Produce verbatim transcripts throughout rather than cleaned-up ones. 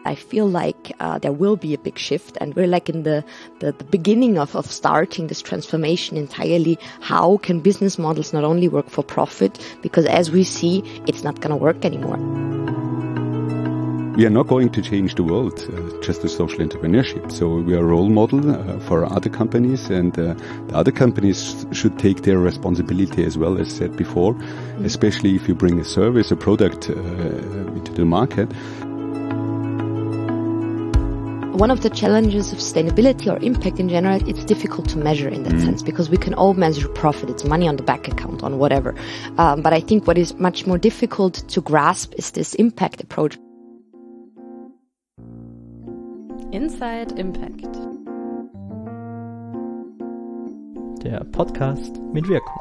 I feel like uh, there will be a big shift, and we're like in the, the, the beginning of, of starting this transformation entirely. How can business models not only work for profit, because as we see, it's not going to work anymore. We are not going to change the world uh, just with social entrepreneurship. So we are a role model uh, for other companies, and uh, the other companies should take their responsibility as well, as said before, mm-hmm. especially if you bring a service, a product uh, into the market. One of the challenges of sustainability or impact in general, it's difficult to measure in that mm. sense, because we can all measure profit. It's money on the bank account, on whatever. Um, but I think what is much more difficult to grasp is this impact approach. Inside Impact. Der Podcast mit Wirkung.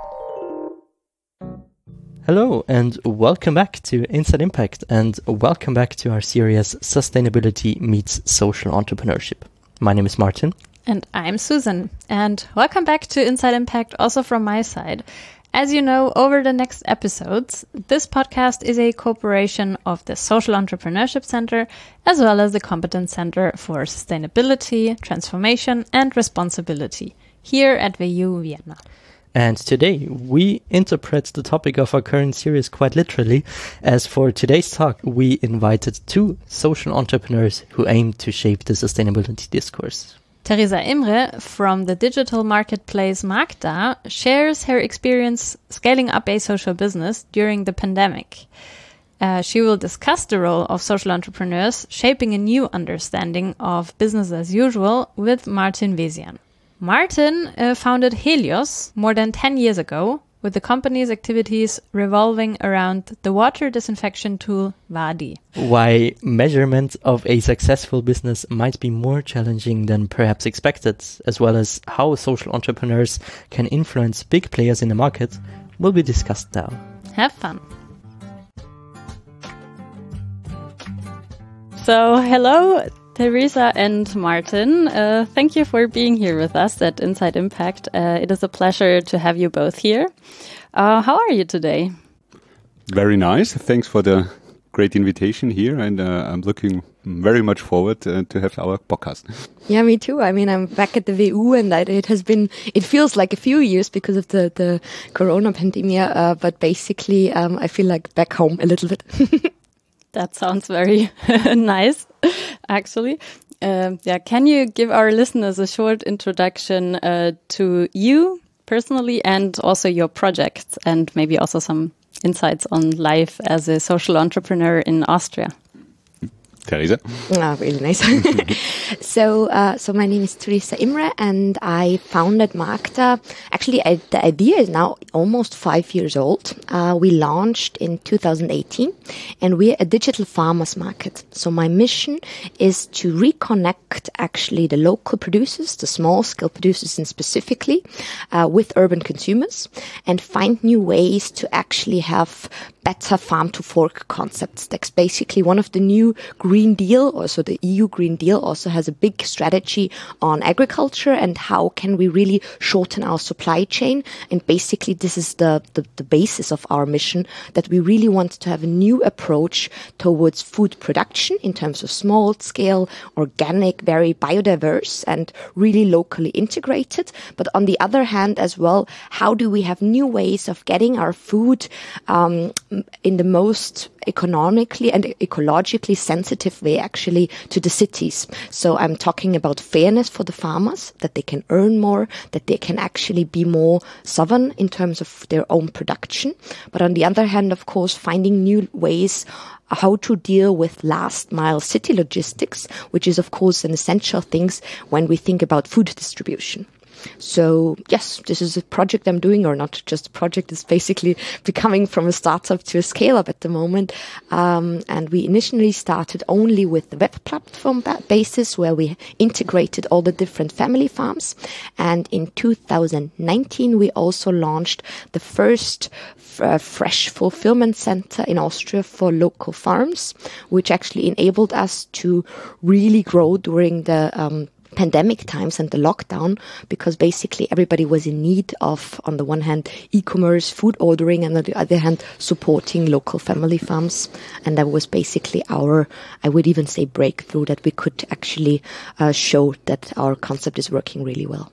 Hello and welcome back to Inside Impact, and welcome back to our series Sustainability Meets Social Entrepreneurship. My name is Martin. And I'm Susan. And welcome back to Inside Impact also from my side. As you know, over the next episodes, this podcast is a cooperation of the Social Entrepreneurship Center as well as the Competence Center for Sustainability, Transformation and Responsibility here at V U Vienna. And today we interpret the topic of our current series quite literally, as for today's talk we invited two social entrepreneurs who aim to shape the sustainability discourse. Theresa Imre from the digital marketplace Magda shares her experience scaling up a social business during the pandemic. Uh, she will discuss the role of social entrepreneurs shaping a new understanding of business as usual with Martin Vesian. Martin uh, founded Helios more than ten years ago, with the company's activities revolving around the water disinfection tool Vadi. Why measurement of a successful business might be more challenging than perhaps expected, as well as how social entrepreneurs can influence big players in the market, will be discussed now. Have fun. So, hello, Theresa and Martin. Uh, thank you for being here with us at Inside Impact. Uh, it is a pleasure to have you both here. Uh, how are you today? Very nice. Thanks for the great invitation here, and uh, I'm looking very much forward uh, to have our podcast. Yeah, me too. I mean, I'm back at the V U, and I, it has been, it feels like a few years because of the, the corona pandemic, uh, but basically um, I feel like back home a little bit. That sounds very nice, actually. Uh, yeah, can you give our listeners a short introduction uh, to you personally and also your projects, and maybe also some insights on life as a social entrepreneur in Austria? Theresa. Oh, really nice. so, uh, so my name is Theresa Imre, and I founded Magda. Actually, I, the idea is now almost five years old. Uh, we launched in two thousand eighteen, and we're a digital farmers market. So my mission is to reconnect actually the local producers, the small scale producers and specifically, uh, with urban consumers, and find new ways to actually have better farm to fork concepts. That's basically one of the new Green Deal, also the E U Green Deal also has a big strategy on agriculture and how can we really shorten our supply chain. And basically this is the, the, the basis of our mission, that we really want to have a new approach towards food production in terms of small scale, organic, very biodiverse and really locally integrated. But on the other hand as well, how do we have new ways of getting our food um, in the most economically and ecologically sensitive way actually to the cities. So I'm talking about fairness for the farmers, that they can earn more, that they can actually be more sovereign in terms of their own production. But on the other hand, of course, finding new ways how to deal with last mile city logistics, which is of course an essential thing when we think about food distribution. So yes, this is a project I'm doing, or not just a project, it's basically becoming from a startup to a scale up at the moment. Um, and we initially started only with the web platform basis, where we integrated all the different family farms. And in two thousand nineteen, we also launched the first uh, fresh fulfillment center in Austria for local farms, which actually enabled us to really grow during the um, pandemic times and the lockdown, because basically everybody was in need of, on the one hand, e-commerce, food ordering, and on the other hand, supporting local family farms. And that was basically our, I would even say, breakthrough, that we could actually uh, show that our concept is working really well.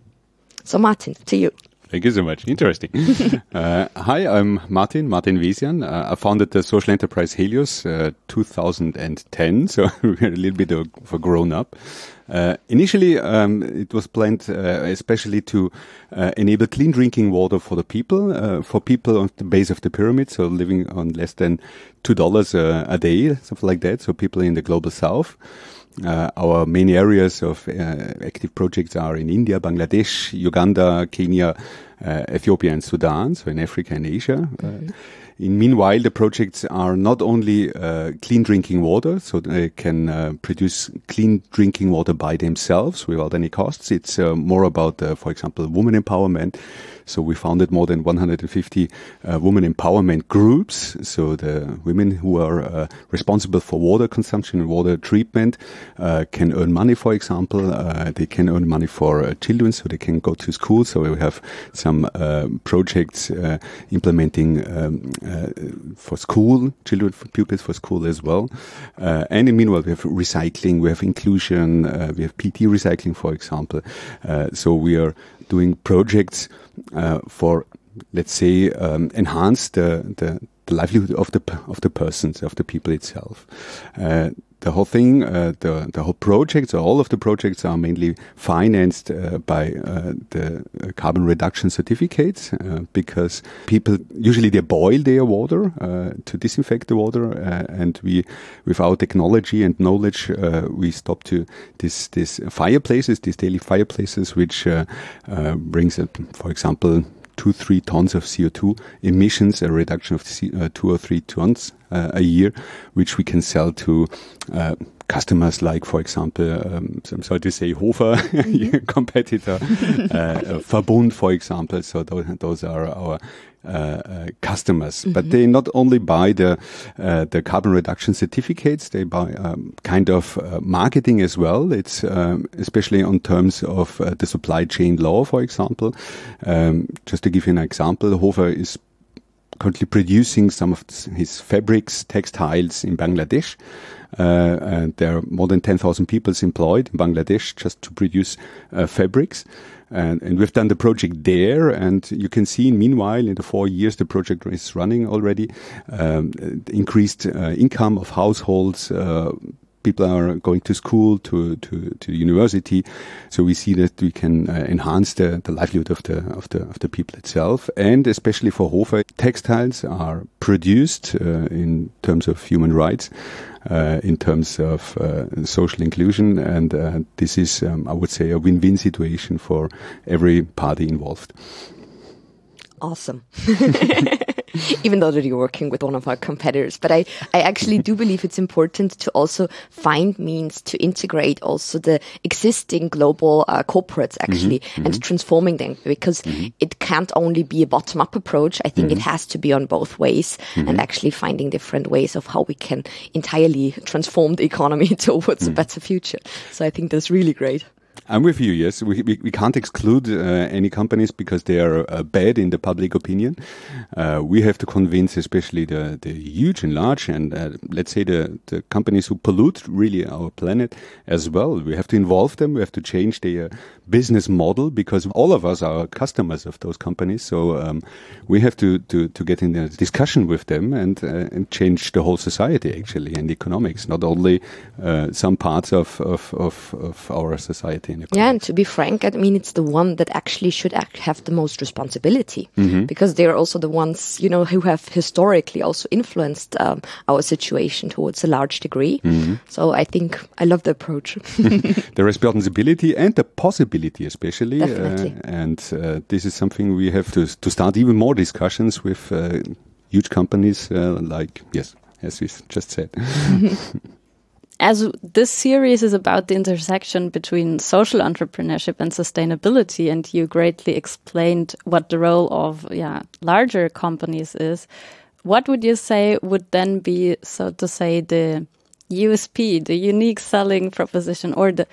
So Martin, to you. Thank you so much. Interesting. uh, hi, I'm Martin, Martin Wesian. Uh, I founded the social enterprise Helios uh, two thousand ten, so we're a little bit of a grown up. Uh, initially, um, it was planned uh, especially to uh, enable clean drinking water for the people, uh, for people on the base of the pyramid, so living on less than two dollars a, a day, something like that, so people in the global south. Uh, our main areas of uh, active projects are in India, Bangladesh, Uganda, Kenya, uh, Ethiopia and Sudan, so in Africa and Asia. Mm-hmm. Uh, in meanwhile, the projects are not only uh, clean drinking water, so they can uh, produce clean drinking water by themselves without any costs. It's uh, more about, uh, for example, women empowerment. So we founded more than one hundred fifty uh, women empowerment groups. So the women who are uh, responsible for water consumption and water treatment uh, can earn money, for example. Uh, they can earn money for uh, children, so they can go to school. So we have some uh, projects uh, implementing um, uh, for school, children, for pupils for school as well. Uh, and in meanwhile, we have recycling, we have inclusion, uh, we have P T recycling, for example. Uh, so we are doing projects uh, for, let's say, um, enhance the, the, the livelihood of the of the persons, of the people itself. Uh, the whole thing, uh, the the whole project, so all of the projects are mainly financed uh, by uh, the carbon reduction certificates, uh, because people usually they boil their water uh, to disinfect the water, uh, and we, with our technology and knowledge, uh, we stop to this this fireplaces, these daily fireplaces, which uh, uh, brings, uh, for example, two, three tons of C O two emissions, a reduction of C- uh, two or three tons uh, a year, which we can sell to uh, customers like, for example, um, I'm sorry to say, Hofer, mm-hmm. competitor, uh, Verbund, for example. So those, those are our uh, uh, customers. Mm-hmm. But they not only buy the uh, the carbon reduction certificates, they buy um, kind of uh, marketing as well. It's um, especially on terms of uh, the supply chain law, for example. Um, just to give you an example, Hofer is currently producing some of his fabrics, textiles in Bangladesh. Uh, and there are more than ten thousand people employed in Bangladesh just to produce uh, fabrics. And, and we've done the project there, and you can see, meanwhile, in the four years the project is running already, um, increased uh, income of households. Uh, people are going to school, to, to, to university. So we see that we can uh, enhance the, the livelihood of the, of the, of the people itself. And especially for Hofer, textiles are produced uh, in terms of human rights. Uh, in terms of uh, social inclusion, and uh, this is, um, I would say, a win-win situation for every party involved. Awesome. Even though that you're working with one of our competitors. But I, I actually do believe it's important to also find means to integrate also the existing global uh, corporates actually mm-hmm, and mm-hmm. transforming them, because mm-hmm. it can't only be a bottom-up approach. I think mm-hmm. it has to be on both ways mm-hmm. and actually finding different ways of how we can entirely transform the economy towards mm-hmm. a better future. So I think that's really great. I'm with you, yes. We we, we can't exclude uh, any companies because they are uh, bad in the public opinion. Uh, we have to convince especially the, the huge and large and uh, let's say the, the companies who pollute really our planet as well. We have to involve them. We have to change their business model because all of us are customers of those companies. So um, we have to, to, to get in a discussion with them and, uh, and change the whole society actually and economics, not only uh, some parts of, of, of, of our society. Yeah, and to be frank, I mean, it's the one that actually should act, have the most responsibility mm-hmm. because they're also the ones, you know, who have historically also influenced um, our situation towards a large degree. Mm-hmm. So I think I love the approach. The responsibility and the possibility especially. Definitely. Uh, and uh, this is something we have to, to start even more discussions with uh, huge companies uh, like, yes, as we just said. As this series is about the intersection between social entrepreneurship and sustainability, and you greatly explained what the role of yeah larger companies is, what would you say would then be, so to say, the U S P, the unique selling proposition, or the the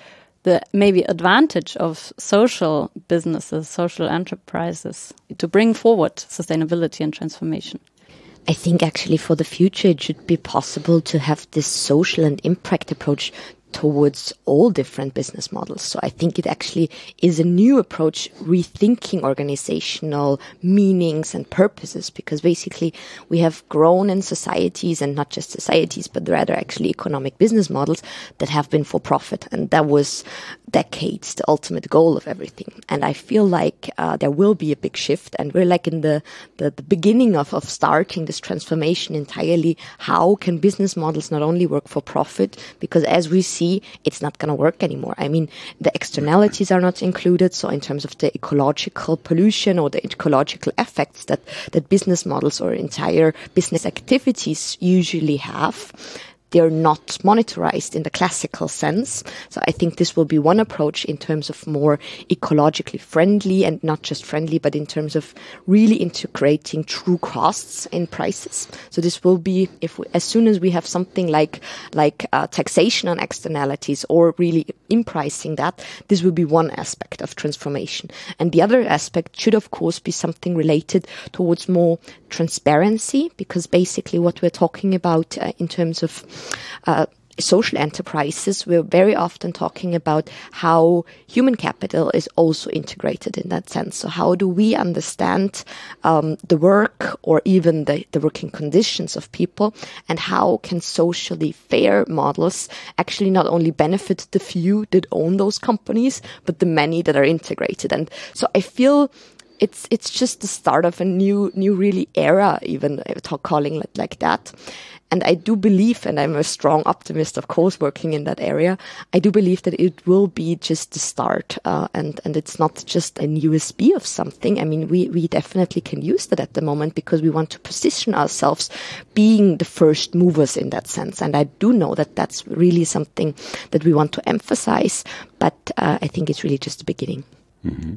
the maybe advantage of social businesses, social enterprises to bring forward sustainability and transformation? I think actually for the future it should be possible to have this social and impact approach towards all different business models. So I think it actually is a new approach, rethinking organizational meanings and purposes, because basically we have grown in societies, and not just societies, but rather actually economic business models that have been for profit. And that was decades the ultimate goal of everything. And I feel like uh, there will be a big shift, and we're like in the, the, the beginning of, of starting this transformation entirely. How can business models not only work for profit, because as we see, it's not going to work anymore. I mean, the externalities are not included. So in terms of the ecological pollution or the ecological effects that, that business models or entire business activities usually have, they're not monitorized in the classical sense. So I think this will be one approach in terms of more ecologically friendly, and not just friendly, but in terms of really integrating true costs in prices. So this will be, if we, as soon as we have something like like uh, taxation on externalities, or really in pricing that, this will be one aspect of transformation. And the other aspect should, of course, be something related towards more transparency, because basically what we're talking about uh, in terms of Uh, social enterprises, we're very often talking about how human capital is also integrated in that sense. So how do we understand um, the work, or even the, the working conditions of people, and how can socially fair models actually not only benefit the few that own those companies, but the many that are integrated. And so I feel it's it's just the start of a new new really era, even uh, calling it like that. And I do believe, and I'm a strong optimist, of course, working in that area, I do believe that it will be just the start, uh, and, and it's not just an U S B of something. I mean, we, we definitely can use that at the moment, because we want to position ourselves being the first movers in that sense. And I do know that that's really something that we want to emphasize, but uh, I think it's really just the beginning. Mm-hmm.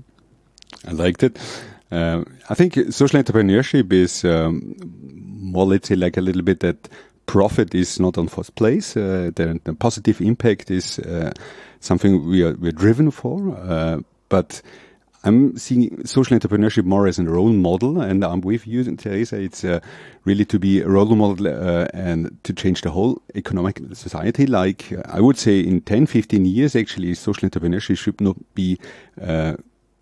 I liked it. Uh, I think social entrepreneurship is um, more, let's say, like a little bit that profit is not on first place. Uh, the, the positive impact is uh, something we are we're driven for. Uh, but I'm seeing social entrepreneurship more as a role model, and I'm with you, Teresa. It's uh, really to be a role model uh, and to change the whole economic society. Like uh, I would say, in ten, fifteen years, actually, social entrepreneurship should not be Uh,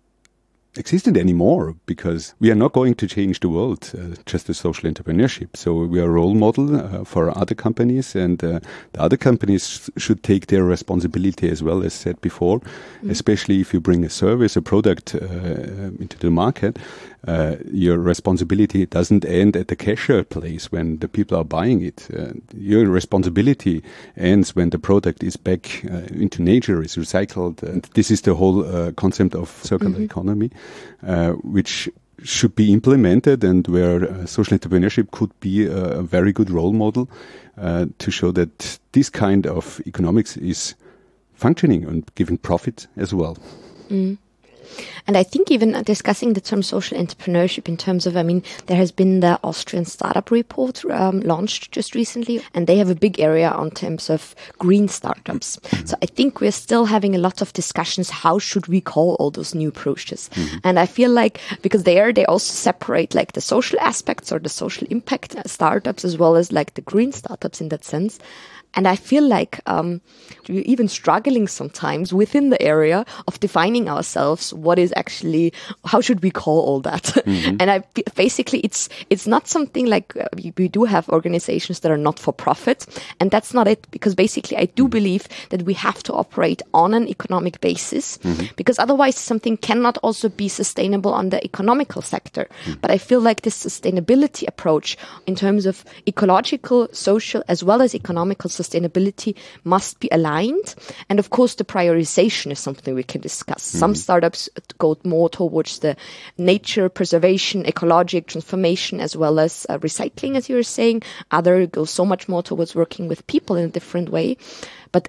existent anymore, because we are not going to change the world uh, just as social entrepreneurship. So we are a role model uh, for other companies, and uh, the other companies should take their responsibility as well, as said before, mm. especially if you bring a service, a product uh, into the market. Uh, your responsibility doesn't end at the cashier place when the people are buying it. Uh, your responsibility ends when the product is back uh, into nature, is recycled. And this is the whole uh, concept of circular mm-hmm. economy, uh, which should be implemented, and where uh, social entrepreneurship could be a, a very good role model uh, to show that this kind of economics is functioning and giving profit as well. Mm. And I think even discussing the term social entrepreneurship in terms of, I mean, there has been the Austrian startup report um, launched just recently, and they have a big area on terms of green startups. So I think we're still having a lot of discussions. How should we call all those new approaches? Mm-hmm. And I feel like, because there they also separate like the social aspects or the social impact startups, as well as like the green startups in that sense. And I feel like um, we're even struggling sometimes within the area of defining ourselves. What is actually, how should we call all that? Mm-hmm. And I basically, it's it's not something like uh, we, we do have organizations that are not for profit, and that's not it. Because basically, I do mm-hmm. believe that we have to operate on an economic basis, mm-hmm. because otherwise, something cannot also be sustainable on the economical sector. Mm-hmm. But I feel like this sustainability approach, in terms of ecological, social, as well as economical sustainability, must be aligned. And of course, the prioritization is something we can discuss. Mm-hmm. Some startups go more towards the nature preservation, ecologic transformation, as well as uh, recycling, as you were saying. Other go so much more towards working with people in a different way. But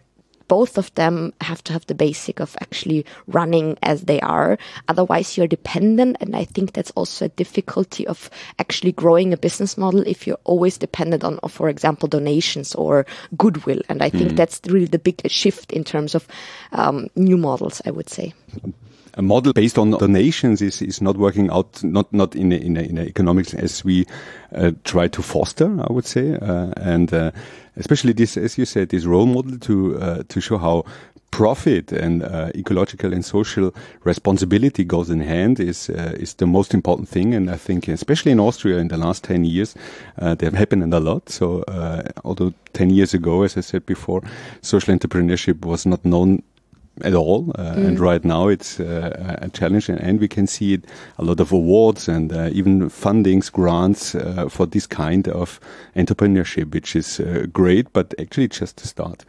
both of them have to have the basic of actually running as they are. Otherwise, you're dependent. And I think that's also a difficulty of actually growing a business model if you're always dependent on, for example, donations or goodwill. And I think mm-hmm. that's really the big shift in terms of um, new models, I would say. A model based on donations is, is not working out, not, not in a, in a, in a economics as we uh, try to foster, I would say. Uh, and uh, especially this, as you said, this role model to uh, to show how profit and uh, ecological and social responsibility goes in hand is uh, is the most important thing. And I think especially in Austria in the last ten years, uh, there have happened a lot. So uh, although ten years ago, as I said before, social entrepreneurship was not known at all, uh, mm. and right now it's uh, a challenge, and, and we can see it, a lot of awards and uh, even fundings, grants uh, for this kind of entrepreneurship, which is uh, great, but actually just to start.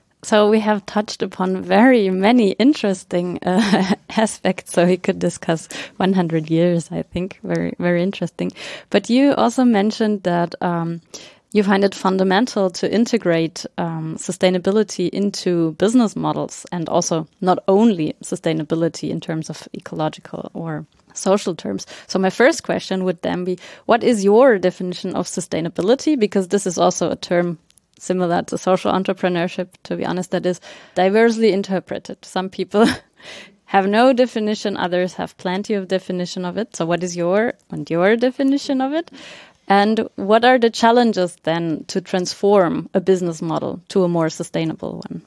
So we have touched upon very many interesting uh, aspects, so we could discuss one hundred years, I think, very, very interesting. But you also mentioned that um, you find it fundamental to integrate um, sustainability into business models, and also not only sustainability in terms of ecological or social terms. So my first question would then be, what is your definition of sustainability? Because this is also a term similar to social entrepreneurship, to be honest, that is diversely interpreted. Some people have no definition, others have plenty of definition of it. So what is your and your definition of it? And what are the challenges then to transform a business model to a more sustainable one?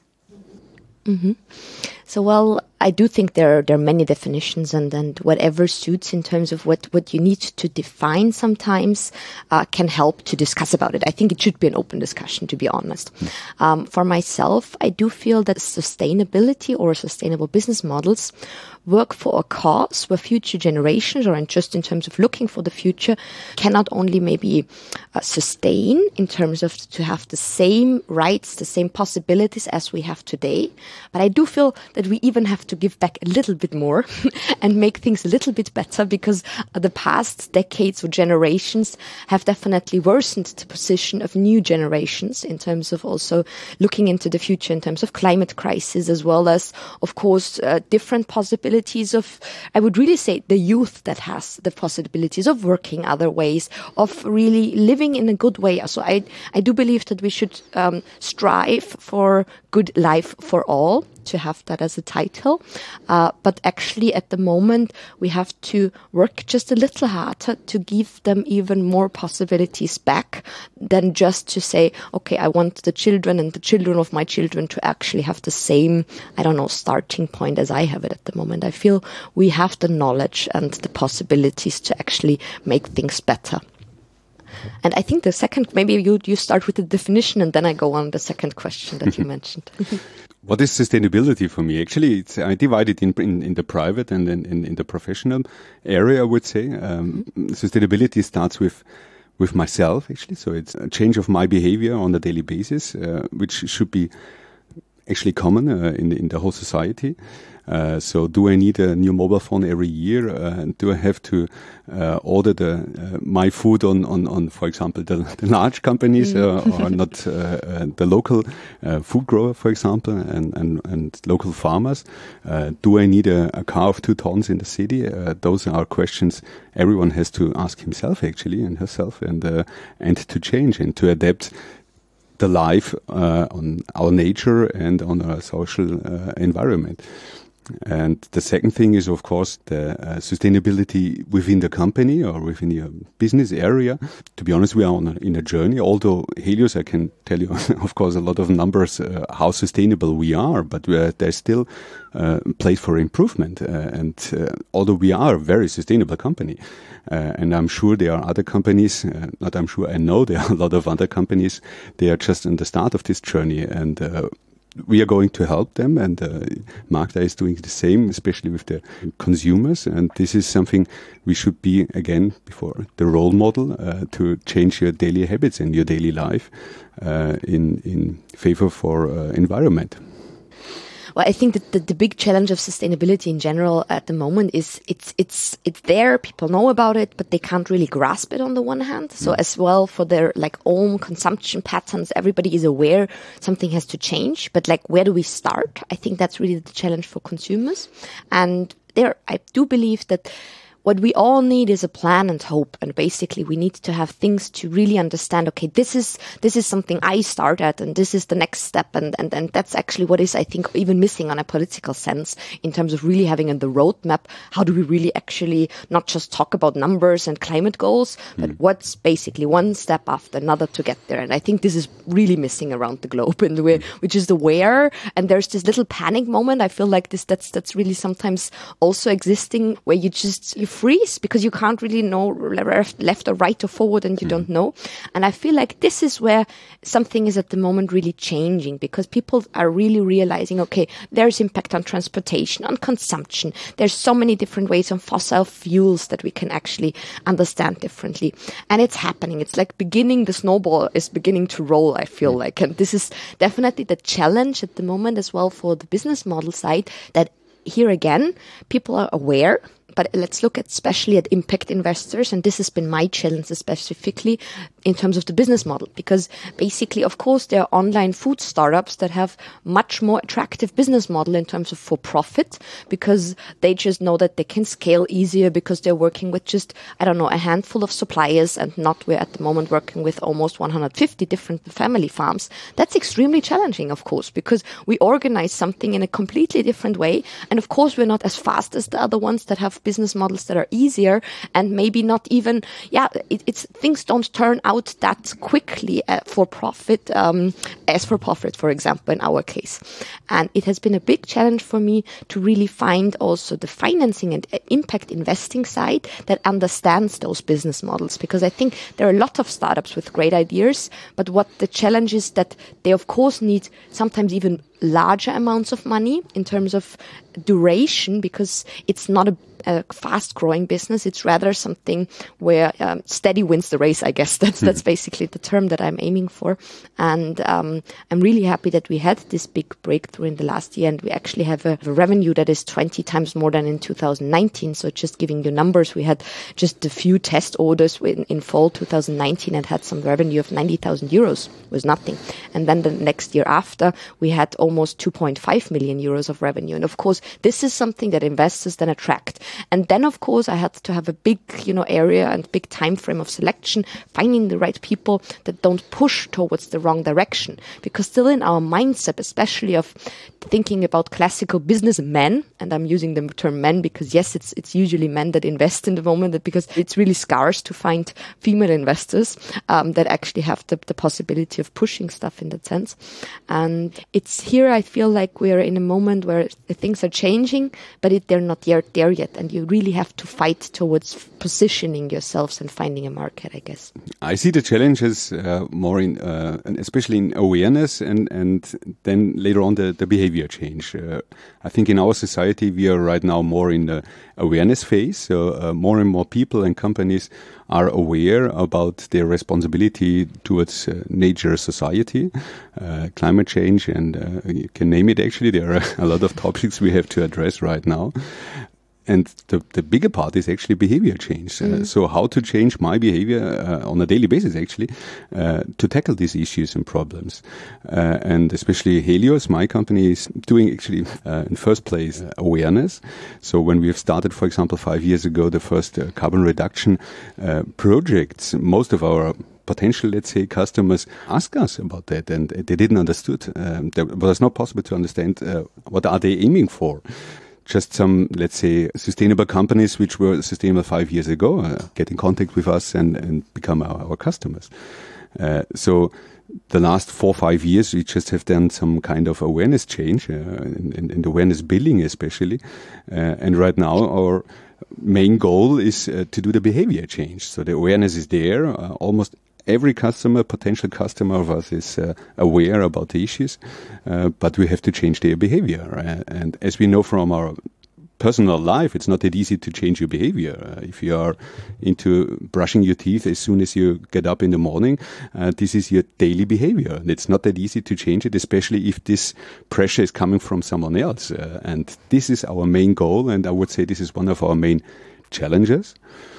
Mm-hmm. So, well, I do think there are, there are many definitions, and, and whatever suits in terms of what, what you need to define sometimes uh, can help to discuss about it. I think it should be an open discussion, to be honest. Mm. Um, for myself, I do feel that sustainability or sustainable business models work for a cause where future generations, or in just in terms of looking for the future, cannot only maybe uh, sustain in terms of to have the same rights, the same possibilities as we have today, but I do feel that we even have to give back a little bit more and make things a little bit better, because the past decades or generations have definitely worsened the position of new generations in terms of also looking into the future in terms of climate crisis, as well as, of course, uh, different possibilities of, I would really say, the youth that has the possibilities of working other ways, of really living in a good way. So I, I do believe that we should um, strive for good life for all, to have that as a title. Uh, but actually at the moment, we have to work just a little harder to give them even more possibilities back than just to say, okay, I want the children and the children of my children to actually have the same, I don't know, starting point as I have it at the moment. I feel we have the knowledge and the possibilities to actually make things better. And I think the second, maybe you you start with the definition and then I go on the second question that you mentioned. What is sustainability for me? Actually, it's, I divide it in, in, in the private and in, in, in the professional area, I would say. Um, mm-hmm. Sustainability starts with with myself, actually. So it's a change of my behavior on a daily basis, uh, which should be actually common uh, in, in the whole society. Uh, so do I need a new mobile phone every year? Uh, do I have to uh, order the uh, my food on, on, on, for example, the, the large companies mm. uh, or not uh, uh, the local uh, food grower, for example, and, and, and local farmers? Uh, do I need a, a car of two tons in the city? Uh, those are questions everyone has to ask himself, actually, and herself, and uh, and to change and to adapt the life uh, on our nature and on our social uh, environment. And the second thing is, of course, the uh, sustainability within the company or within your business area. To be honest, we are on a, in a journey. Although Helios, I can tell you, of course, a lot of numbers uh, how sustainable we are, but we are, there's still uh, place for improvement. Uh, and uh, although we are a very sustainable company, uh, and I'm sure there are other companies, uh, not I'm sure, I know there are a lot of other companies, they are just in the start of this journey, and uh, we are going to help them, and uh, Magda is doing the same, especially with the consumers. And this is something we should be, again, before the role model uh, to change your daily habits and your daily life uh, in in favor for uh, environment. Well, I think that the, the big challenge of sustainability in general at the moment is it's it's it's there. People know about it, but they can't really grasp it on the one hand. So as well for their like own consumption patterns, everybody is aware something has to change. But like, where do we start? I think that's really the challenge for consumers. And there, I do believe that what we all need is a plan and hope. And basically we need to have things to really understand, okay, this is, this is something I start at and this is the next step. And, and, and that's actually what is, I think, even missing on a political sense in terms of really having in the roadmap. How do we really actually not just talk about numbers and climate goals, but mm. what's basically one step after another to get there? And I think this is really missing around the globe, and we're, we're just aware. And there's this little panic moment. I feel like this, that's, that's really sometimes also existing, where you just, you freeze because you can't really know left or right or forward, and you mm. don't know. And I feel like this is where something is at the moment really changing, because people are really realizing, okay, there's impact on transportation, on consumption. There's so many different ways on fossil fuels that we can actually understand differently. And it's happening. It's like beginning, the snowball is beginning to roll, I feel mm. like. And this is definitely the challenge at the moment as well for the business model side, that here again, people are aware. But let's look at especially at impact investors. And this has been my challenge specifically in terms of the business model, because basically, of course, there are online food startups that have much more attractive business model in terms of for profit, because they just know that they can scale easier because they're working with just, I don't know, a handful of suppliers, and not we're at the moment working with almost one hundred fifty different family farms. That's extremely challenging, of course, because we organize something in a completely different way. And of course, we're not as fast as the other ones that have business models that are easier, and maybe not even, yeah, it, it's things don't turn out that quickly uh, for profit, um, as for profit, for example, in our case. And it has been a big challenge for me to really find also the financing and impact investing side that understands those business models, because I think there are a lot of startups with great ideas, but what the challenge is that they, of course, need sometimes even larger amounts of money in terms of duration, because it's not a, a fast-growing business. It's rather something where um, steady wins the race, I guess. That's mm. that's basically the term that I'm aiming for. And um, I'm really happy that we had this big breakthrough in the last year, and we actually have a, a revenue that is twenty times more than in two thousand nineteen. So just giving you numbers, we had just a few test orders in, in fall two thousand nineteen and had some revenue of ninety thousand euros. It was nothing. And then the next year after, we had almost two point five million euros of revenue. And of course, this is something that investors then attract. And then, of course, I had to have a big, you know, area and big time frame of selection, finding the right people that don't push towards the wrong direction. Because still in our mindset, especially of thinking about classical businessmen, and I'm using the term men because, yes, it's it's usually men that invest in the moment, because it's really scarce to find female investors um, that actually have the, the possibility of pushing stuff in that sense. And it's here I feel like we're in a moment where things are changing, but it, they're not yet there yet. And you really have to fight towards positioning yourselves and finding a market, I guess. I see the challenges uh, more in, uh, especially in awareness, and, and then later on the, the behavior change. Uh, I think in our society, we are right now more in the awareness phase. So uh, more and more people and companies are aware about their responsibility towards uh, nature, society, uh, climate change, and uh, you can name it. Actually, there are a lot of topics we have to address right now. And the, the bigger part is actually behavior change. Mm. Uh, so how to change my behavior uh, on a daily basis, actually, uh, to tackle these issues and problems. Uh, and especially Helios, my company, is doing actually, uh, in first place, uh, awareness. So when we have started, for example, five years ago, the first uh, carbon reduction uh, projects, most of our potential, let's say, customers ask us about that, and they didn't understood. Um, it was not possible to understand uh, what are they aiming for. Just some, let's say, sustainable companies which were sustainable five years ago uh, get in contact with us and, and become our, our customers. Uh, so the last four, five years, we just have done some kind of awareness change, uh, in, in, in awareness building especially. Uh, and right now our main goal is uh, to do the behavior change. So the awareness is there. Uh, almost every customer, potential customer of us is uh, aware about the issues, uh, but we have to change their behavior. Uh, and as we know from our personal life, it's not that easy to change your behavior. Uh, if you are into brushing your teeth as soon as you get up in the morning, uh, this is your daily behavior. And it's not that easy to change it, especially if this pressure is coming from someone else. Uh, and this is our main goal, and I would say this is one of our main challenges.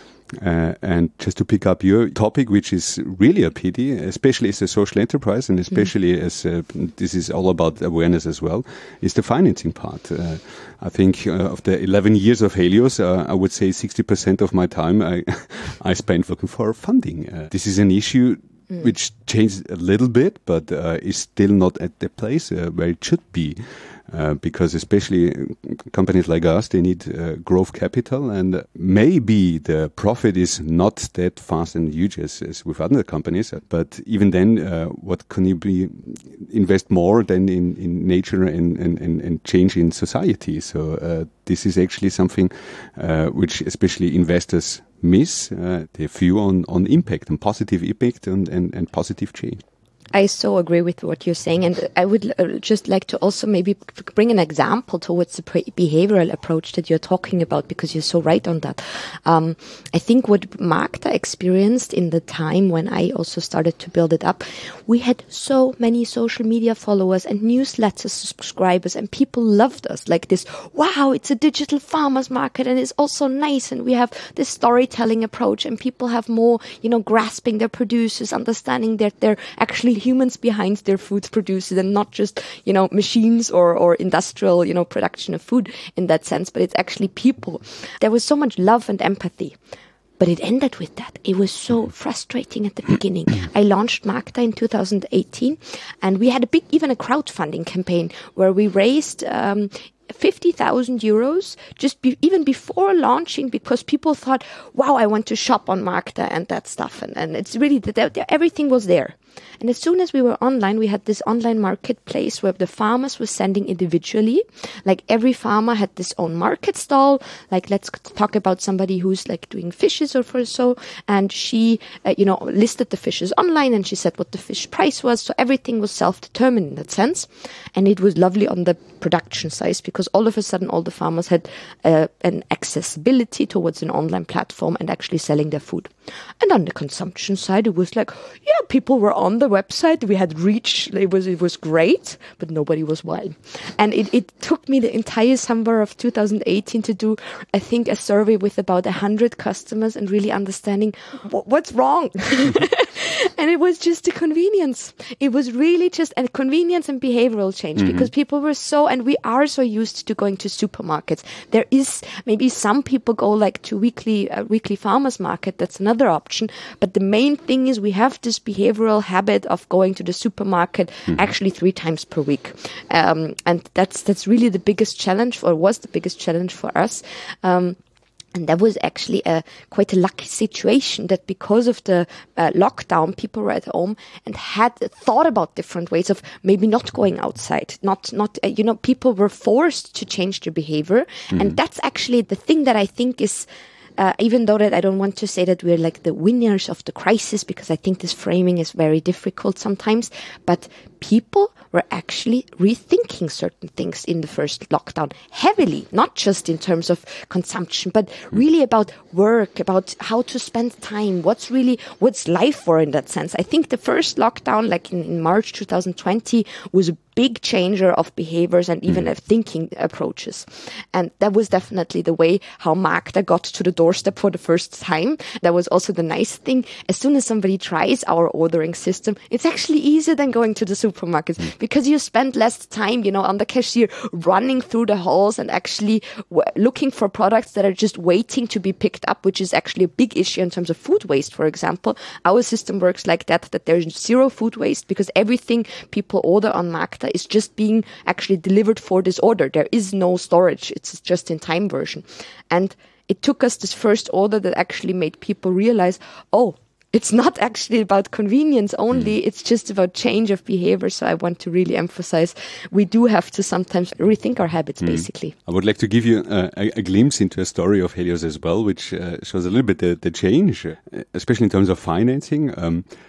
Uh, and just to pick up your topic, which is really a pity, especially as a social enterprise, and especially mm. as uh, this is all about awareness as well, is the financing part. Uh, I think uh, of the eleven years of Helios, uh, I would say sixty percent of my time I, I spent looking for funding. Uh, this is an issue mm. which changed a little bit, but uh, is still not at the place uh, where it should be. Uh, because especially companies like us, they need uh, growth capital, and maybe the profit is not that fast and huge as, as with other companies. But even then, uh, what can you be invest more than in, in nature and, and, and, and change in society? So uh, this is actually something uh, which especially investors miss, uh, their view on, on impact and positive impact and, and, and positive change. I so agree with what you're saying, and I would uh, just like to also maybe bring an example towards the pre- behavioral approach that you're talking about, because you're so right on that. Um, I think what Magda experienced in the time when I also started to build it up, we had so many social media followers and newsletter subscribers, and people loved us like this. Wow, it's a digital farmers market, and it's also nice, and we have this storytelling approach, and people have more, you know, grasping their producers, understanding that they're actually humans behind their food producers and not just, you know, machines or, or industrial, you know, production of food in that sense, but it's actually people. There was so much love and empathy. But it ended with that. It was so frustrating at the beginning. I launched Magda in two thousand eighteen, and we had a big, even a crowdfunding campaign where we raised um, fifty thousand euros just be, even before launching, because people thought, wow, I want to shop on Magda and that stuff. And, and it's really, the, the, everything was there. And as soon as we were online, we had this online marketplace where the farmers were sending individually. Like every farmer had this own market stall. Like let's talk about somebody who's like doing fishes or for so. And she, uh, you know, listed the fishes online, and she said what the fish price was. So everything was self-determined in that sense. And it was lovely on the production side, because all of a sudden all the farmers had uh, an accessibility towards an online platform and actually selling their food. And on the consumption side, it was like, yeah, people were on the website. We had reach. It was it was great, but nobody was buying. And it, it took me the entire summer of two thousand eighteen to do, I think, a survey with about one hundred customers and really understanding w- what's wrong. And it was just a convenience. It was really just a convenience and behavioral change, mm-hmm. because people were so, and we are so used to going to supermarkets. There is, maybe some people go like to weekly, uh, weekly farmers market. That's another option. But the main thing is we have this behavioral habit of going to the supermarket mm-hmm. actually three times per week. Um, and that's, that's really the biggest challenge, or was the biggest challenge for us. Um, And that was actually a quite a lucky situation, that because of the uh, lockdown, people were at home and had thought about different ways of maybe not going outside. Not, not uh, you know, people were forced to change their behavior. Mm-hmm. And that's actually the thing that I think is, Uh, even though that I don't want to say that we're like the winners of the crisis, because I think this framing is very difficult sometimes, but people were actually rethinking certain things in the first lockdown heavily, not just in terms of consumption, but really about work, about how to spend time, what's really, what's life for in that sense. I think the first lockdown, like in, in March two thousand twenty, was a big changer of behaviors and even of thinking approaches. And that was definitely the way how Magda got to the doorstep for the first time. That was also the nice thing. As soon as somebody tries our ordering system, it's actually easier than going to the supermarket, because you spend less time, you know, on the cashier running through the halls and actually w- looking for products that are just waiting to be picked up, which is actually a big issue in terms of food waste, for example. Our system works like that, that there's zero food waste, because everything people order on Magda is just being actually delivered for this order. There is no storage. It's just in time version. And it took us this first order that actually made people realize, oh, it's not actually about convenience only. Mm. It's just about change of behavior. So I want to really emphasize we do have to sometimes rethink our habits, mm. basically. I would like to give you uh, a, a glimpse into a story of Helios as well, which uh, shows a little bit the, the change, uh, especially in terms of financing. Um,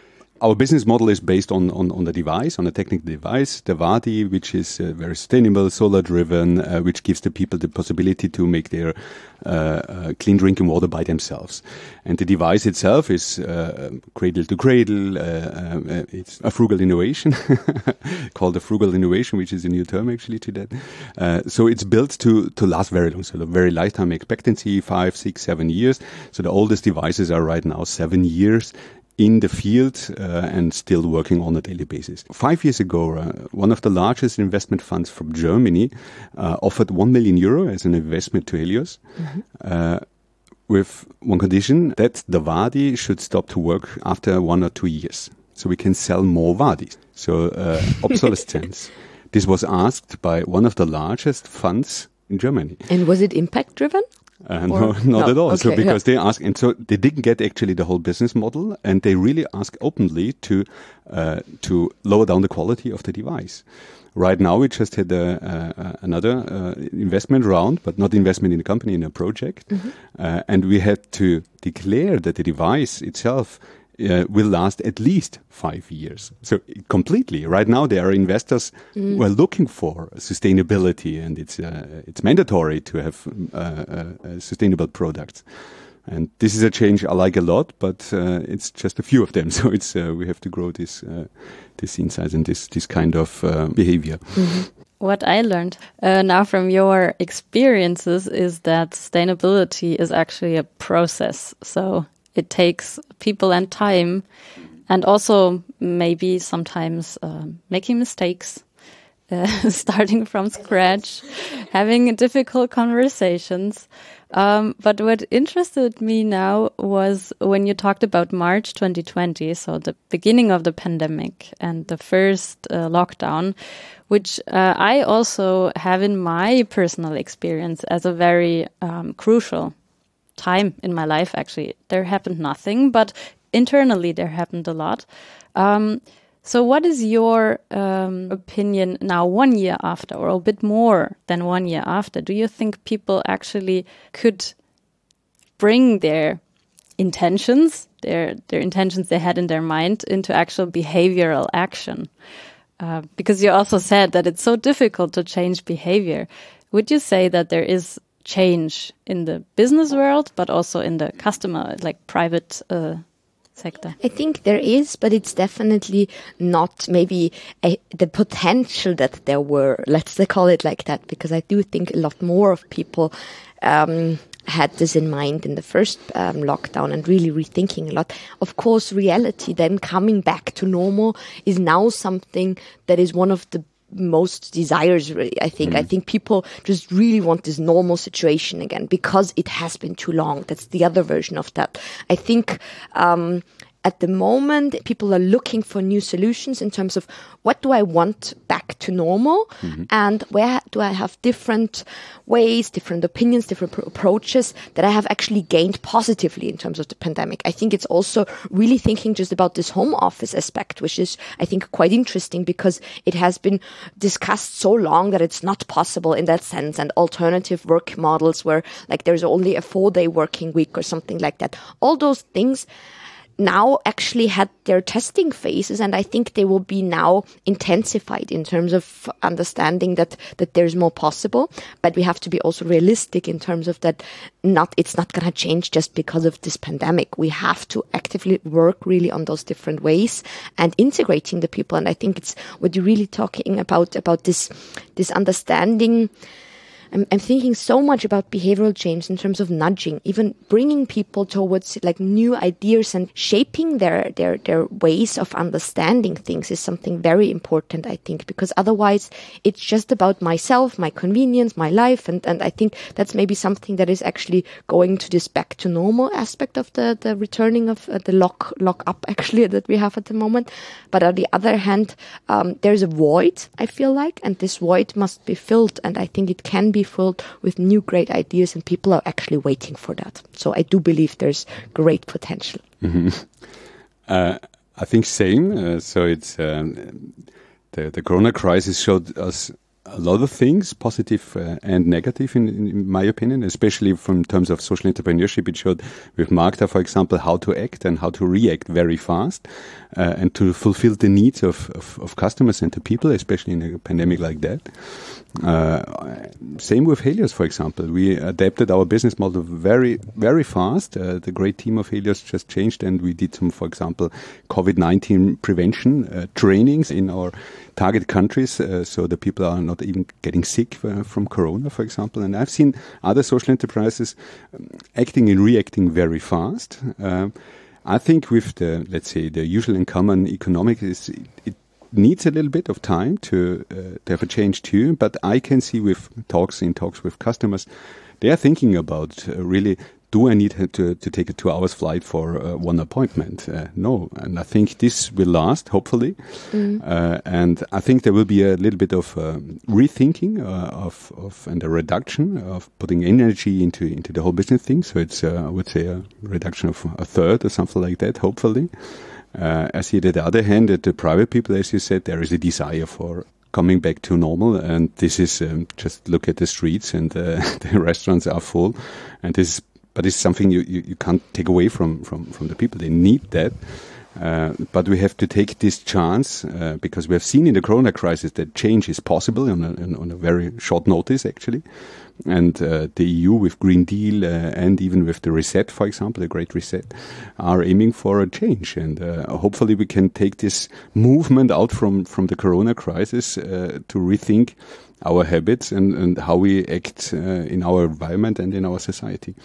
our business model is based on, on, on the device, on a technical device, the Wadi, which is uh, very sustainable, solar-driven, uh, which gives the people the possibility to make their uh, uh, clean drinking water by themselves. And the device itself is uh, cradle to cradle. Uh, uh, it's a frugal innovation, called a frugal innovation, which is a new term actually to that. Uh, so it's built to to last very long, so the very lifetime expectancy, five, six, seven years. So the oldest devices are right now seven years in the field uh, and still working on a daily basis. Five years ago, uh, one of the largest investment funds from Germany uh, offered one million euro as an investment to Helios, mm-hmm. uh, with one condition, that the Wadi should stop to work after one or two years, so we can sell more Wadis. So uh, obsolescence. This was asked by one of the largest funds in Germany. And was it impact driven? Uh, no, not no, at all. Okay, so because yeah. they asked, and so they didn't get actually the whole business model, and they really asked openly to uh, to lower down the quality of the device. Right now, we just had a, uh, another uh, investment round, but not investment in a company, in a project, mm-hmm. uh, and we had to declare that the device itself Uh, will last at least five years. So completely. Right now, there are investors mm. who are looking for sustainability, and it's uh, it's mandatory to have uh, uh, sustainable products. And this is a change I like a lot, but uh, it's just a few of them. So it's uh, we have to grow this uh, this insights and this this kind of uh, behavior. Mm-hmm. What I learned uh, now from your experiences is that sustainability is actually a process. So it takes people and time, and also maybe sometimes uh, making mistakes, uh, starting from scratch, having difficult conversations. Um, but what interested me now was when you talked about March twenty twenty, so the beginning of the pandemic and the first uh, lockdown, which uh, I also have in my personal experience as a very um, crucial time in my life. Actually, there happened nothing, but internally there happened a lot. Um, so what is your um, opinion now, one year after, or a bit more than one year after? Do you think people actually could bring their intentions, their their intentions they had in their mind, into actual behavioral action? Uh, because you also said that it's so difficult to change behavior. Would you say that there is change in the business world, but also in the customer, like private uh, sector? I think there is, but it's definitely not maybe a, the potential that there were. Let's call it like that, because I do think a lot more of people um, had this in mind in the first um, lockdown and really rethinking a lot. Of course, reality then coming back to normal is now something that is one of the most desires, really, I think. Mm. I think people just really want this normal situation again because it has been too long. That's the other version of that. I think um, at the moment, people are looking for new solutions in terms of what do I want back to normal, mm-hmm. and where do I have different ways, different opinions, different pro- approaches that I have actually gained positively in terms of the pandemic. I think it's also really thinking just about this home office aspect, which is, I think, quite interesting because it has been discussed so long that it's not possible in that sense, and alternative work models where like there's only a four-day working week or something like that. All those things now actually had their testing phases, and I think they will be now intensified in terms of understanding that that there's more possible. But we have to be also realistic in terms of that not it's not going to change just because of this pandemic. We have to actively work really on those different ways and integrating the people. And I think it's what you're really talking about, about this this understanding. I'm, I'm thinking so much about behavioral change in terms of nudging, even bringing people towards like new ideas and shaping their, their, their ways of understanding things is something very important, I think, because otherwise it's just about myself, my convenience, my life. And, and I think that's maybe something that is actually going to this back to normal aspect of the, the returning of uh, the lock, lock up actually that we have at the moment. But on the other hand, um, there's a void, I feel like, and this void must be filled. And I think it can be filled with new great ideas, and people are actually waiting for that. So I do believe there's great potential. Mm-hmm. Uh, I think same. Uh, so it's um, the the Corona crisis showed us a lot of things, positive uh, and negative, in, in my opinion, especially from terms of social entrepreneurship. It showed with Magda, for example, how to act and how to react very fast uh, and to fulfill the needs of, of, of customers and to people, especially in a pandemic like that. Uh, same with Helios, for example. We adapted our business model very, very fast. Uh, the great team of Helios just changed, and we did some, for example, COVID nineteen prevention uh, trainings in our target countries, uh, so the people are not even getting sick uh, from Corona, for example. And I've seen other social enterprises um, acting and reacting very fast. Uh, I think with the, let's say, the usual and common economic, is it, it needs a little bit of time to, uh, to have a change too, but I can see with talks in talks with customers, they are thinking about uh, really, do I need to, to take a two hours flight for uh, one appointment? Uh, no. And I think this will last, hopefully. Mm. Uh, and I think there will be a little bit of um, rethinking uh, of, of and a reduction of putting energy into, into the whole business thing. So it's, uh, I would say, a reduction of a third or something like that, hopefully. Uh, I see that the other hand, that the private people, as you said, there is a desire for coming back to normal, and this is um, just look at the streets and uh, the restaurants are full, and this, but it's something you, you, you can't take away from, from, from the people. They need that. Uh, but we have to take this chance uh, because we have seen in the Corona crisis that change is possible on a, on a very short notice, actually. And uh, the E U with Green Deal uh, and even with the reset, for example, the Great Reset, are aiming for a change. And uh, hopefully we can take this movement out from, from the Corona crisis uh, to rethink our habits and, and how we act uh, in our environment and in our society.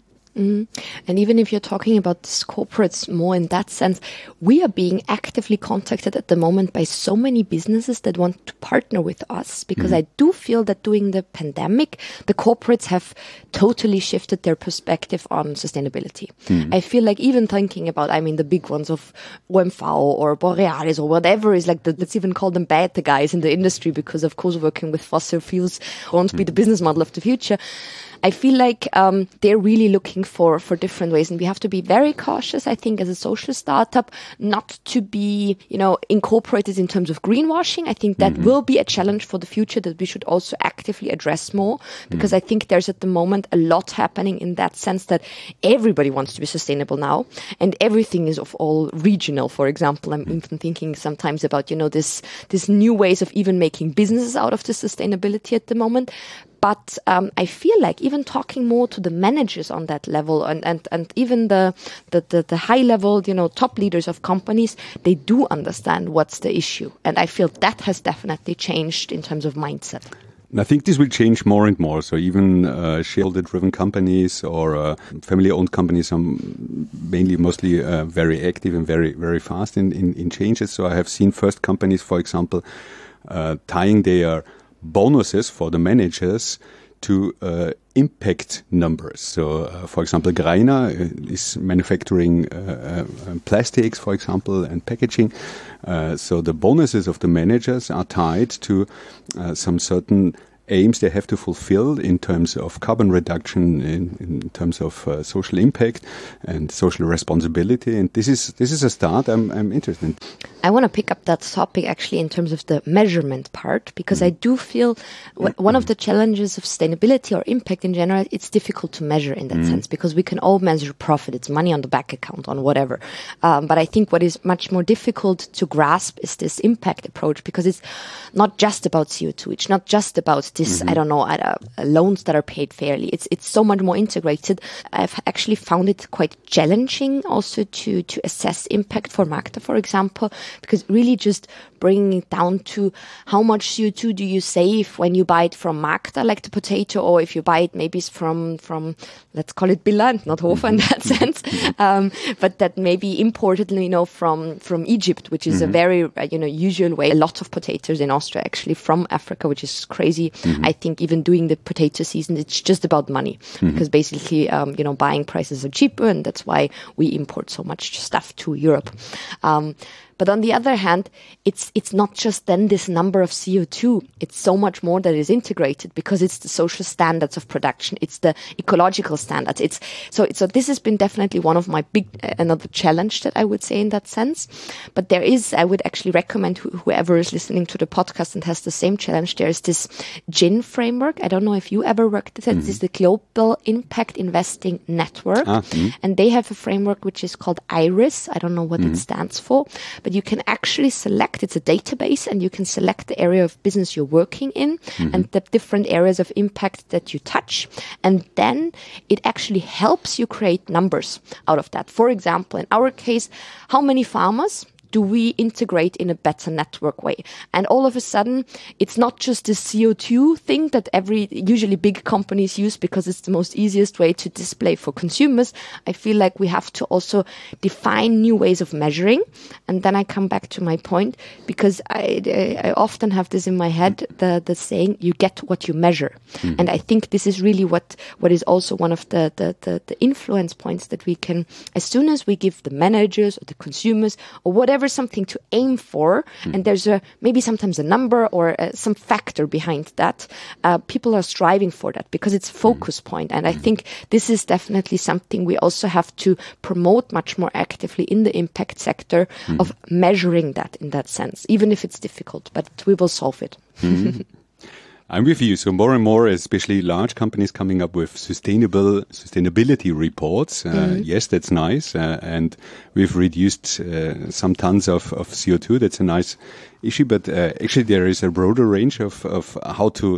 Mm. And even if you're talking about these corporates more in that sense, we are being actively contacted at the moment by so many businesses that want to partner with us, because mm. I do feel that during the pandemic, the corporates have totally shifted their perspective on sustainability. Mm. I feel like even thinking about, I mean, the big ones of O M V or Borealis or whatever is like, the, let's even call them bad the guys in the industry, because of course working with fossil fuels won't mm. be the business model of the future. I feel like um, they're really looking for, for different ways, and we have to be very cautious, I think, as a social startup, not to be, you know, incorporated in terms of greenwashing. I think that mm-hmm. will be a challenge for the future that we should also actively address more, because mm-hmm. I think there's at the moment a lot happening in that sense that everybody wants to be sustainable now, and everything is of all regional. For example, I'm mm-hmm. even thinking sometimes about, you know, this this new ways of even making businesses out of the sustainability at the moment. But um, I feel like even talking more to the managers on that level and, and, and even the, the, the, the high level, you know, top leaders of companies, they do understand what's the issue. And I feel that has definitely changed in terms of mindset. I think this will change more and more. So even uh, shareholder-driven companies or uh, family-owned companies are mainly, mostly uh, very active and very, very fast in, in, in changes. So I have seen first companies, for example, uh, tying their bonuses for the managers to uh, impact numbers. So, uh, for example, Greiner is manufacturing uh, uh, plastics, for example, and packaging. Uh, so the bonuses of the managers are tied to uh, some certain aims they have to fulfill in terms of carbon reduction, in, in terms of uh, social impact and social responsibility. And this is this is a start I'm, I'm interested in. I want to pick up that topic actually in terms of the measurement part, because mm. I do feel w- one of the challenges of sustainability or impact in general, it's difficult to measure in that mm. sense, because we can all measure profit. It's money on the bank account, on whatever. Um, but I think what is much more difficult to grasp is this impact approach, because it's not just about C O two. It's not just about this, mm-hmm. I don't know, uh, loans that are paid fairly. It's it's so much more integrated. I've actually found it quite challenging also to, to assess impact for Magda, for example, because really just bringing it down to how much C O two do you save when you buy it from Magda, like the potato, or if you buy it maybe from, from let's call it Billa, not Hofer in that sense, um, but that maybe imported, you know, from, from Egypt, which is mm-hmm. a very, uh, you know, usual way. A lot of potatoes in Austria actually from Africa, which is crazy. Mm-hmm. I think even doing the potato season, it's just about money, mm-hmm. because basically, um, you know, buying prices are cheaper, and that's why we import so much stuff to Europe. Um, But on the other hand, it's it's not just then this number of C O two. It's so much more that is integrated because it's the social standards of production. It's the ecological standards. It's so so this has been definitely one of my big uh, another challenge that I would say in that sense. But there is, I would actually recommend wh- whoever is listening to the podcast and has the same challenge. There is this G I N framework. I don't know if you ever worked with it. Mm-hmm. It's the Global Impact Investing Network, ah, mm-hmm. and they have a framework which is called IRIS. I don't know what mm-hmm. it stands for, but you can actually select. It's a database, and you can select the area of business you're working in mm-hmm. and the different areas of impact that you touch, and then it actually helps you create numbers out of that. For example, in our case, how many farmers do we integrate in a better network way? And all of a sudden, it's not just the C O two thing that every, usually big companies use because it's the most easiest way to display for consumers. I feel like we have to also define new ways of measuring. And then I come back to my point, because I, I often have this in my head, the, the saying, you get what you measure. Mm-hmm. And I think this is really what, what is also one of the, the, the, the influence points that we can, as soon as we give the managers or the consumers or whatever something to aim for, mm. and there's a maybe sometimes a number or uh, some factor behind that, uh, people are striving for that because it's a focus mm. point. And I think this is definitely something we also have to promote much more actively in the impact sector mm. of measuring that in that sense, even if it's difficult, but we will solve it. Mm. I'm with you. So more and more, especially large companies coming up with sustainable sustainability reports. Uh, mm-hmm. Yes, that's nice. Uh, and we've reduced uh, some tons of, of C O two. That's a nice issue. But uh, actually, there is a broader range of, of how to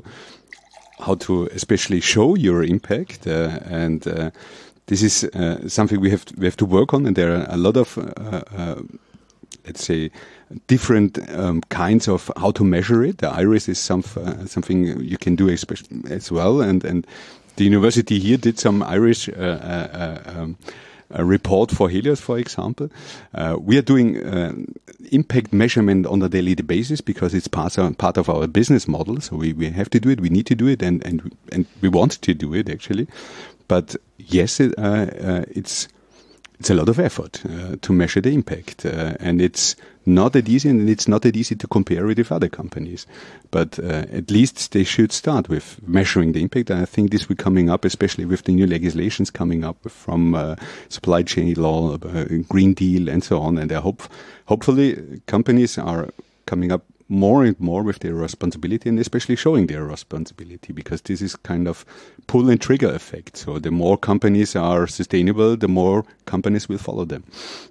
how to especially show your impact. Uh, and uh, this is uh, something we have to, we have to work on. And there are a lot of uh, uh, let's say, different um, kinds of how to measure it. The IRIS is some, uh, something you can do as well. And, and the university here did some IRIS uh, uh, um, a report for Helios, for example. Uh, we are doing uh, impact measurement on a daily basis because it's part of, part of our business model. So we, we have to do it, we need to do it, and, and, and we want to do it, actually. But yes, it, uh, uh, it's It's a lot of effort uh, to measure the impact, uh, and it's not that easy, and it's not that easy to compare it with other companies. But uh, at least they should start with measuring the impact. And I think this will be coming up, especially with the new legislations coming up from uh, supply chain law, uh, Green Deal, and so on. And I hope, hopefully, companies are coming up more and more with their responsibility, and especially showing their responsibility, because this is kind of pull and trigger effect. So the more companies are sustainable, the more companies will follow them.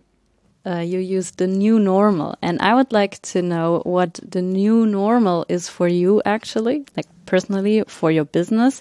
Uh, you used the new normal, and I would like to know what the new normal is for you, actually, like personally, for your business,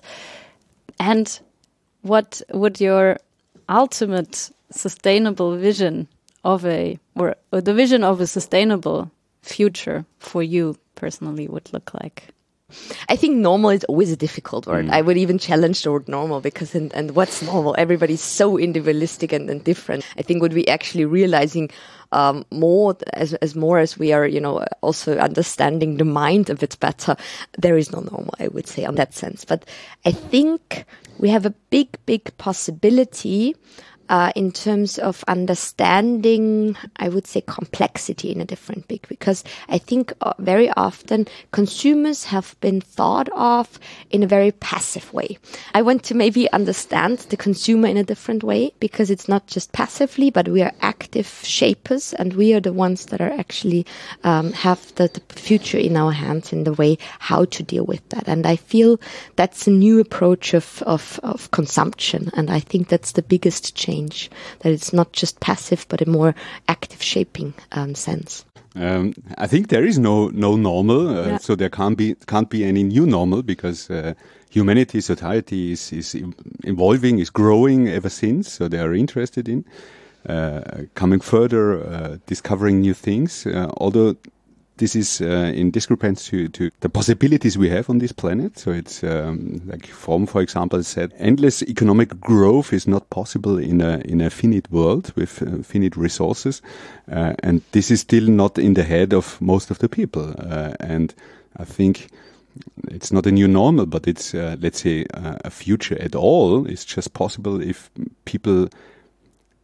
and what would your ultimate sustainable vision of a, or, or the vision of a sustainable future for you personally would look like? I think normal is always a difficult word. Mm. I would even challenge the word normal, because and, and what's normal? Everybody's so individualistic and, and different. I think what we actually realizing um, more as as more as we are, you know, also understanding the mind a bit better, there is no normal, I would say, on that sense. But I think we have a big, big possibility Uh, in terms of understanding, I would say, complexity in a different big, because I think uh, very often consumers have been thought of in a very passive way. I want to maybe understand the consumer in a different way, because it's not just passively, but we are active shapers, and we are the ones that are actually um, have the, the future in our hands in the way how to deal with that. And I feel that's a new approach of, of, of consumption, and I think that's the biggest change. That it's not just passive, but a more active shaping um, sense. Um, I think there is no no normal, uh, yeah. so there can't be can't be any new normal, because uh, humanity, society is is evolving, is growing ever since. So they are interested in uh, coming further, uh, discovering new things. Uh, although this is uh, in discrepancy to, to the possibilities we have on this planet. So it's um, like Fromm, for example, said, endless economic growth is not possible in a in a finite world with uh, finite resources, uh, and this is still not in the head of most of the people. Uh, and I think it's not a new normal, but it's uh, let's say uh, a future at all is just possible if people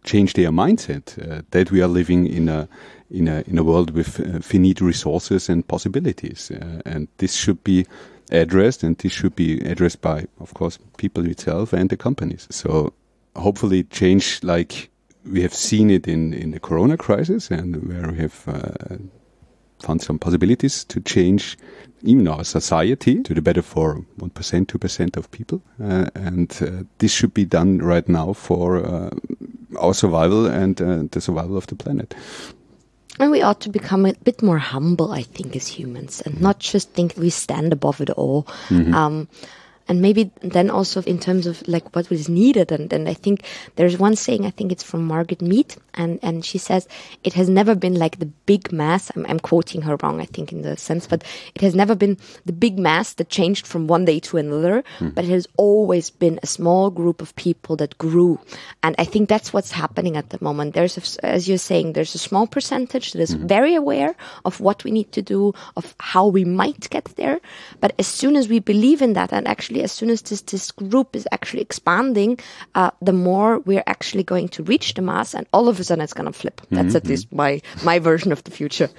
change their mindset uh, that we are living in a in a in a world with uh, finite resources and possibilities, uh, and this should be addressed, and this should be addressed by, of course, people itself and the companies. So hopefully change like we have seen it in, in the Corona crisis, and where we have uh, found some possibilities to change even our society to the better for one percent, two percent of people. Uh, and uh, this should be done right now for uh, our survival and uh, the survival of the planet. And we ought to become a bit more humble, I think, as humans, and not just think we stand above it all. Mm-hmm. Um, and maybe then also in terms of like what was needed. And, and I think there's one saying, I think it's from Margaret Mead, and, and she says, it has never been like the big mass. I'm, I'm quoting her wrong, I think, in the sense, but it has never been the big mass that changed from one day to another, mm. but it has always been a small group of people that grew. And I think that's what's happening at the moment. There's, a, as you're saying, there's a small percentage that is mm. very aware of what we need to do, of how we might get there. But as soon as we believe in that, and actually as soon as this, this group is actually expanding, uh, the more we're actually going to reach the mass, and all of a sudden it's going to flip. That's mm-hmm. at least my, my version of the future.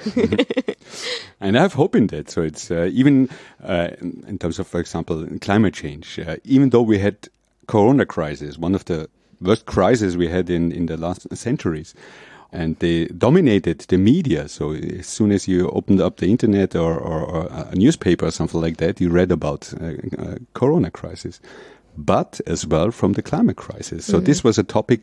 And I have hope in that. So it's uh, even uh, in, in terms of, for example, climate change, uh, even though we had Corona crisis, one of the worst crises we had in, in the last centuries, and they dominated the media. So as soon as you opened up the internet or, or, or a newspaper or something like that, you read about uh, uh, Corona crisis, but as well from the climate crisis. So mm-hmm. this was a topic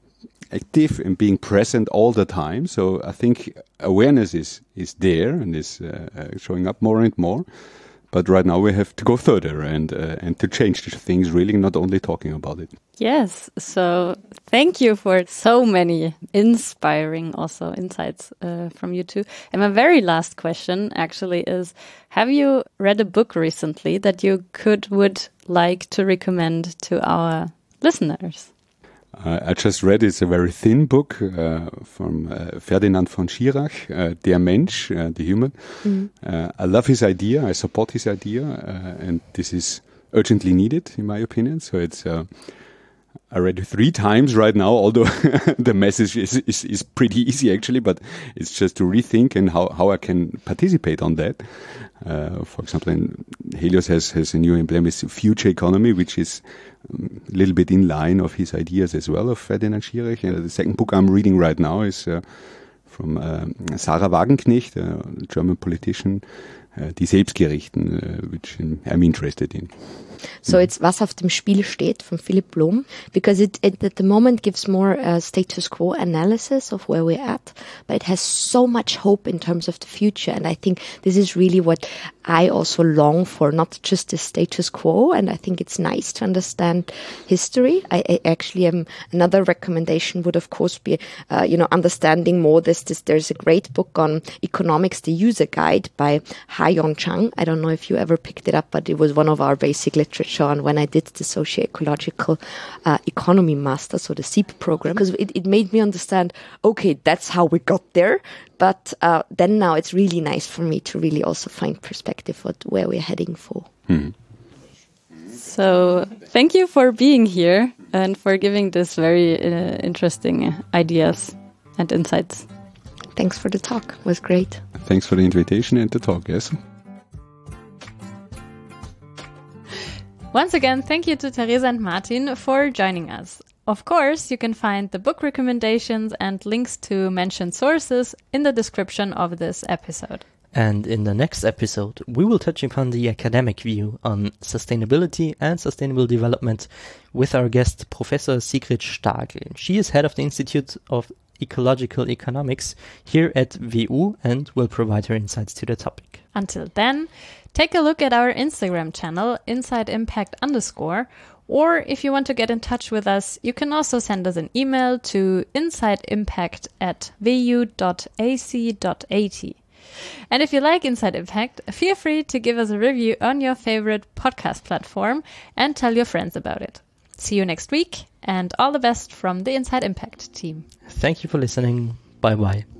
active and being present all the time. So I think awareness is, is there and is uh, uh, showing up more and more. But right now we have to go further and uh, and to change things, really, not only talking about it. Yes. So thank you for so many inspiring also insights uh, from you two. And my very last question actually is, have you read a book recently that you could would like to recommend to our listeners? Uh, I just read, it's a very thin book uh, from uh, Ferdinand von Schirach, uh, Der Mensch, uh, the human. Mm. Uh, I love his idea, I support his idea, uh, and this is urgently needed, in my opinion. So it's, uh, I read it three times right now, although the message is, is, is pretty easy actually, but it's just to rethink and how, how I can participate on that. Uh, for example, in Helios has, has a new emblem, is Future Economy, which is um, a little bit in line of his ideas as well, of Ferdinand Schirach. And the second book I'm reading right now is uh, from uh, Sarah Wagenknecht, a German politician, uh, Die Selbstgerichten, uh, which I'm interested in. So it's Was auf dem Spiel steht from Philip Bloom, because it, it at the moment gives more uh, status quo analysis of where we're at, but it has so much hope in terms of the future. And I think this is really what I also long for, not just the status quo. And I think it's nice to understand history. I, I actually am, another recommendation would of course be, uh, you know, understanding more this, this. There's a great book on economics, the user guide by Ha-Yon Chang. I don't know if you ever picked it up, but it was one of our basic literature on when I did the socio-ecological uh, economy master, so the SEEP program, because it, it made me understand, okay, that's how we got there. But uh, then now it's really nice for me to really also find perspective of where we're heading for. Hmm. So thank you for being here and for giving this very uh, interesting ideas and insights. Thanks for the talk. It was great. Thanks for the invitation and the talk, yes. Once again, thank you to Theresa and Martin for joining us. Of course, you can find the book recommendations and links to mentioned sources in the description of this episode. And in the next episode, we will touch upon the academic view on sustainability and sustainable development with our guest, Professor Sigrid Stagel. She is head of the Institute of Ecological Economics here at V U and will provide her insights to the topic. Until then, take a look at our Instagram channel, Inside Impact underscore, or if you want to get in touch with us, you can also send us an email to insideimpact at v u dot a c dot a t. And if you like Inside Impact, feel free to give us a review on your favorite podcast platform and tell your friends about it. See you next week, and all the best from the Inside Impact team. Thank you for listening. Bye-bye.